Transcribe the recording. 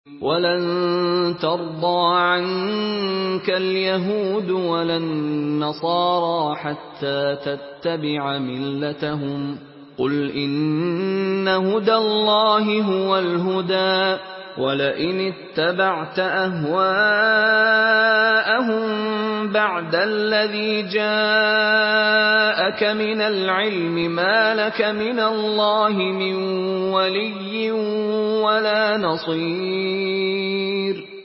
وَلَن تَرْضَىٰ عَنكَ الْيَهُودُ وَلَا النَّصَارَىٰ حَتَّىٰ تَتَّبِعَ مِلَّتَهُمْ ۗ قُلْ إِنَّ هُدَى اللَّهِ هُوَ الْهُدَىٰ ۗ وَلَئِنِ اتَّبَعْتَ أَهْوَاءَهُم بَعْدَ الَّذِي جَاءَكَ مِنَ الْعِلْمِ مَا لَكَ مِنَ اللَّهِ مِن وَلِيٍّ وَلَا نَصِيرٍ